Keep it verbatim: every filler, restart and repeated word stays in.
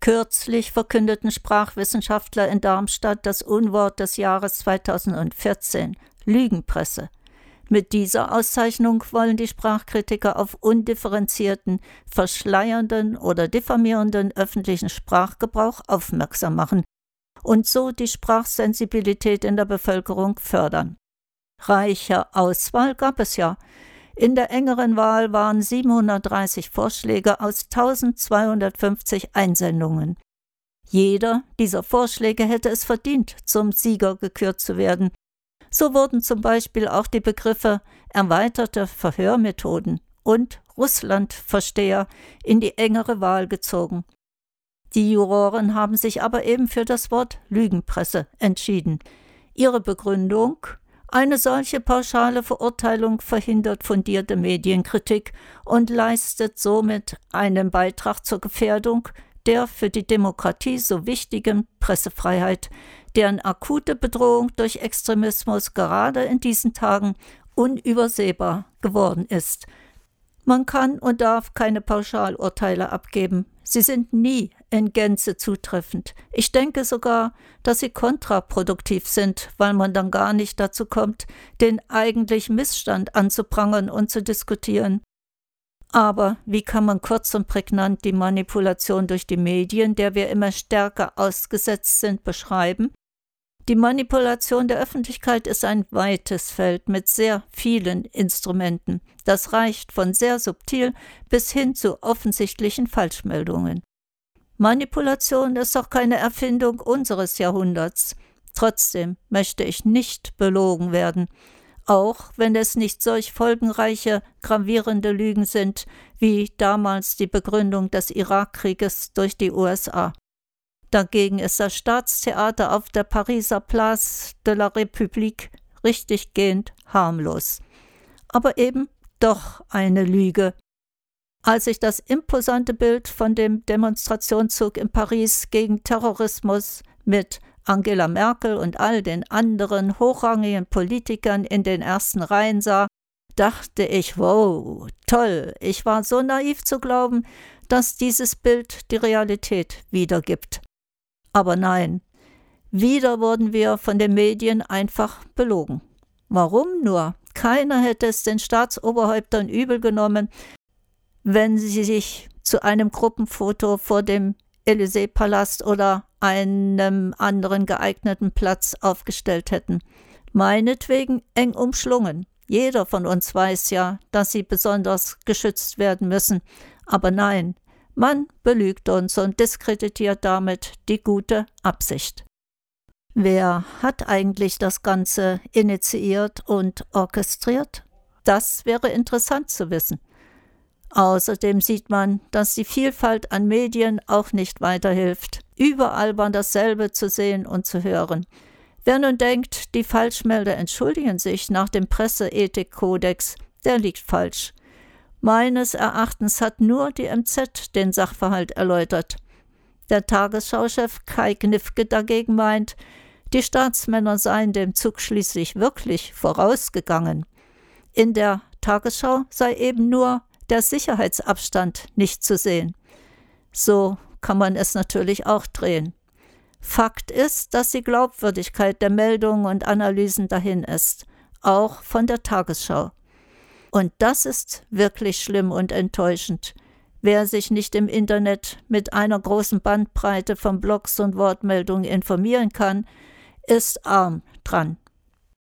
Kürzlich verkündeten Sprachwissenschaftler in Darmstadt das Unwort des Jahres zweitausendvierzehn, Lügenpresse. Mit dieser Auszeichnung wollen die Sprachkritiker auf undifferenzierten, verschleiernden oder diffamierenden öffentlichen Sprachgebrauch aufmerksam machen und so die Sprachsensibilität in der Bevölkerung fördern. Reiche Auswahl gab es ja. In der engeren Wahl waren siebenhundertdreißig Vorschläge aus eintausendzweihundertfünfzig Einsendungen. Jeder dieser Vorschläge hätte es verdient, zum Sieger gekürt zu werden. So wurden zum Beispiel auch die Begriffe erweiterte Verhörmethoden und Russlandversteher in die engere Wahl gezogen. Die Juroren haben sich aber eben für das Wort Lügenpresse entschieden. Ihre Begründung: Eine solche pauschale Verurteilung verhindert fundierte Medienkritik und leistet somit einen Beitrag zur Gefährdung der für die Demokratie so wichtigen Pressefreiheit, deren akute Bedrohung durch Extremismus gerade in diesen Tagen unübersehbar geworden ist. Man kann und darf keine Pauschalurteile abgeben. Sie sind nie in Gänze zutreffend. Ich denke sogar, dass sie kontraproduktiv sind, weil man dann gar nicht dazu kommt, den eigentlichen Missstand anzuprangern und zu diskutieren. Aber wie kann man kurz und prägnant die Manipulation durch die Medien, der wir immer stärker ausgesetzt sind, beschreiben? Die Manipulation der Öffentlichkeit ist ein weites Feld mit sehr vielen Instrumenten. Das reicht von sehr subtil bis hin zu offensichtlichen Falschmeldungen. Manipulation ist doch keine Erfindung unseres Jahrhunderts. Trotzdem möchte ich nicht belogen werden, auch wenn es nicht solch folgenreiche, gravierende Lügen sind, wie damals die Begründung des Irakkrieges durch die U S A. Dagegen ist das Staatstheater auf der Pariser Place de la République richtiggehend harmlos. Aber eben doch eine Lüge. Als ich das imposante Bild von dem Demonstrationszug in Paris gegen Terrorismus mit Angela Merkel und all den anderen hochrangigen Politikern in den ersten Reihen sah, dachte ich, wow, toll, ich war so naiv zu glauben, dass dieses Bild die Realität wiedergibt. Aber nein, wieder wurden wir von den Medien einfach belogen. Warum nur? Keiner hätte es den Staatsoberhäuptern übel genommen, wenn sie sich zu einem Gruppenfoto vor dem Élysée-Palast oder einem anderen geeigneten Platz aufgestellt hätten. Meinetwegen eng umschlungen. Jeder von uns weiß ja, dass sie besonders geschützt werden müssen. Aber nein, man belügt uns und diskreditiert damit die gute Absicht. Wer hat eigentlich das Ganze initiiert und orchestriert? Das wäre interessant zu wissen. Außerdem sieht man, dass die Vielfalt an Medien auch nicht weiterhilft. Überall war dasselbe zu sehen und zu hören. Wer nun denkt, die Falschmelder entschuldigen sich nach dem Presseethikkodex, der liegt falsch. Meines Erachtens hat nur die M Z den Sachverhalt erläutert. Der Tagesschau-Chef Kai Gnifke dagegen meint, die Staatsmänner seien dem Zug schließlich wirklich vorausgegangen. In der Tagesschau sei eben nur der Sicherheitsabstand nicht zu sehen. So kann man es natürlich auch drehen. Fakt ist, dass die Glaubwürdigkeit der Meldungen und Analysen dahin ist, auch von der Tagesschau. Und das ist wirklich schlimm und enttäuschend. Wer sich nicht im Internet mit einer großen Bandbreite von Blogs und Wortmeldungen informieren kann, ist arm dran.